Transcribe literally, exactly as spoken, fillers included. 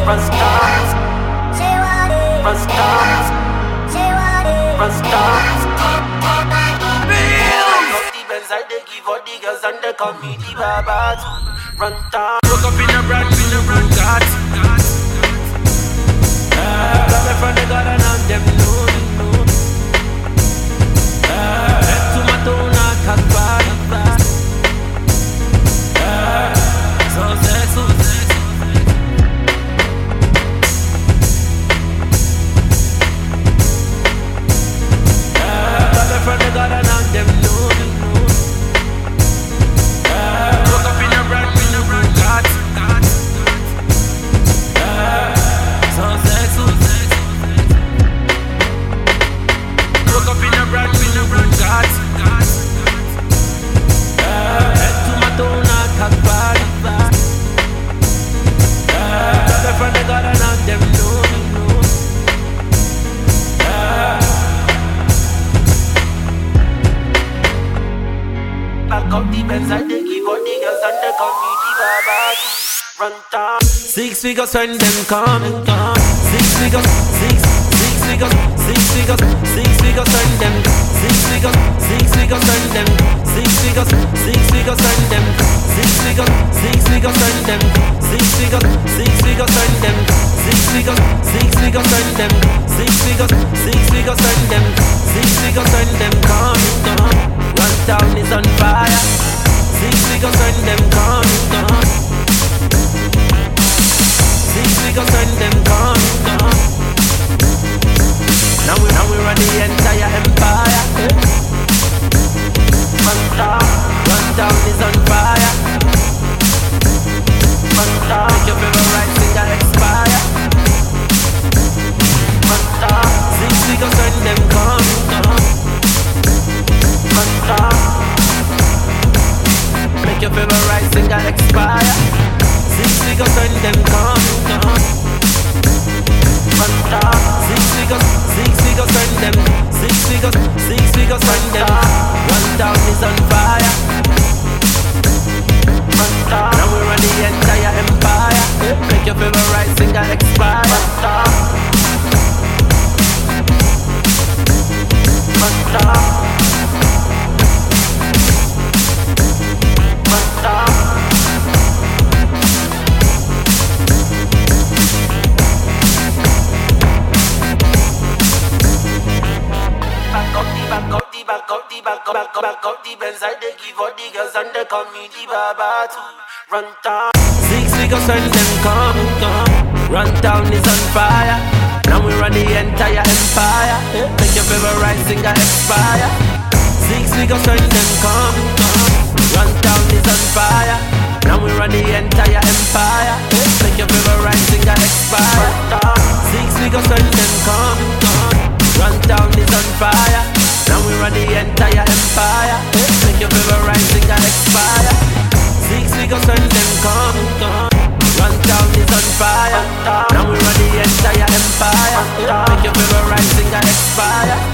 Rasta, Rasta, Rasta. I they give all the girls and they call me the Baba. Run down. Woke up in a brand new Bugatti. Got me from the garden and them know. Head to my toe, not hot bad. So sex, so sex. Got me from the garden and them know. Six figures when them come, six figures, six, six figures, six figures, six figures when them, six figures, six figures when them, six figures, six figures when them, six figures, six figures when them, six figures, six figures when them, six figures, six figures when them, six figures, six figures when them, six figures when them come, run down is on fire, six figures when them come, six figures when them come, come. Now we, now we run the entire empire. Run down, run down is on fire. Run down, make your favorite singer expire. Run down, six figures when them come, come. Run down, make your favorite singer expire. Six figures when them come, come. Run down. Six figures, six figures when them. Six figures, six figures when them. Run down is on fire. Run down. Now we run the entire empire. Make your favorite singer expire. Run down. Run down. Run down. Back up the, back up the, back up, back up, back up the Benz. I they give all the girls and they call me the Baba too. Run down. Six figures when them come, come. Run down is on fire. Now we run the entire empire. Make your favorite singer expire. Six figures when them come, come. Run down is on fire. Now we run the entire empire. Make your favorite singer expire. Six figures when them come, come. Run down is on fire. Now we run the entire empire. Make your favorite singer expire. Six figures when them come, come. Run down is on fire. Now we run the entire empire. Make your favorite singer expire.